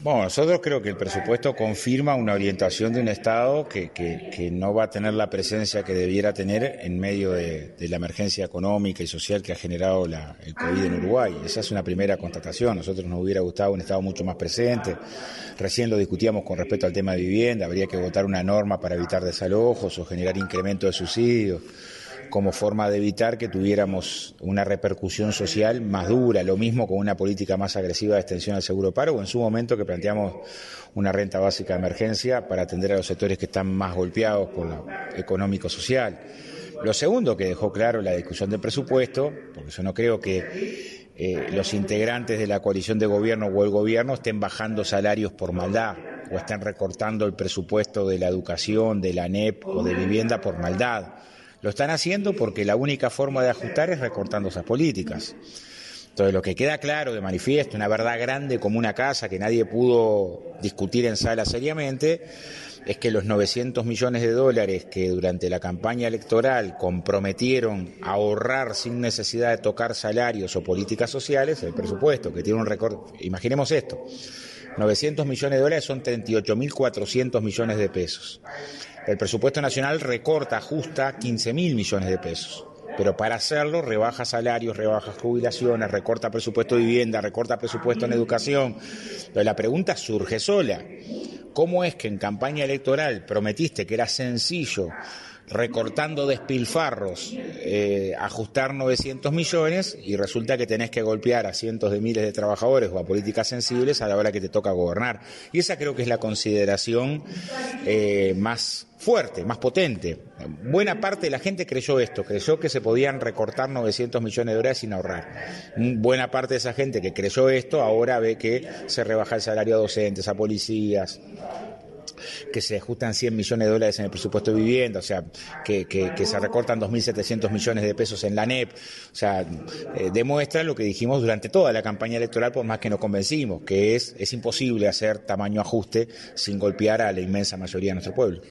Bueno, nosotros creo que el presupuesto confirma una orientación de un Estado que no va a tener la presencia que debiera tener en medio de la emergencia económica y social que ha generado el COVID en Uruguay. Esa es una primera constatación. A nosotros nos hubiera gustado un Estado mucho más presente. Recién lo discutíamos con respecto al tema de vivienda. Habría que votar una norma para evitar desalojos o generar incremento de subsidios, como forma de evitar que tuviéramos una repercusión social más dura, lo mismo con una política más agresiva de extensión al seguro paro, o en su momento que planteamos una renta básica de emergencia para atender a los sectores que están más golpeados por lo económico-social. Lo segundo que dejó claro la discusión del presupuesto, porque yo no creo que los integrantes de la coalición de gobierno o el gobierno estén bajando salarios por maldad, o estén recortando el presupuesto de la educación, de la ANEP o de vivienda por maldad. Lo están haciendo porque la única forma de ajustar es recortando esas políticas. Entonces, lo que queda claro de manifiesto, una verdad grande como una casa que nadie pudo discutir en sala seriamente, es que los 900 millones de dólares que durante la campaña electoral comprometieron a ahorrar sin necesidad de tocar salarios o políticas sociales, el presupuesto que tiene un recorte, imaginemos esto, 900 millones de dólares son 38.400 millones de pesos. El presupuesto nacional recorta, ajusta 15.000 millones de pesos. Pero para hacerlo rebaja salarios, rebaja jubilaciones, recorta presupuesto de vivienda, recorta presupuesto en educación. Pero la pregunta surge sola. ¿Cómo es que en campaña electoral prometiste que era sencillo, recortando despilfarros, ajustar 900 millones y resulta que tenés que golpear a cientos de miles de trabajadores o a políticas sensibles a la hora que te toca gobernar? Y esa creo que es la consideración más fuerte, más potente. Buena parte de la gente creyó esto, creyó que se podían recortar 900 millones de dólares sin ahorrar. Buena parte de esa gente que creyó esto ahora ve que se rebaja el salario a docentes, a policías, que se ajustan 100 millones de dólares en el presupuesto de vivienda, o sea, que se recortan 2.700 millones de pesos en la ANEP, o sea, demuestra lo que dijimos durante toda la campaña electoral, por más que nos convencimos, que es imposible hacer tamaño ajuste sin golpear a la inmensa mayoría de nuestro pueblo.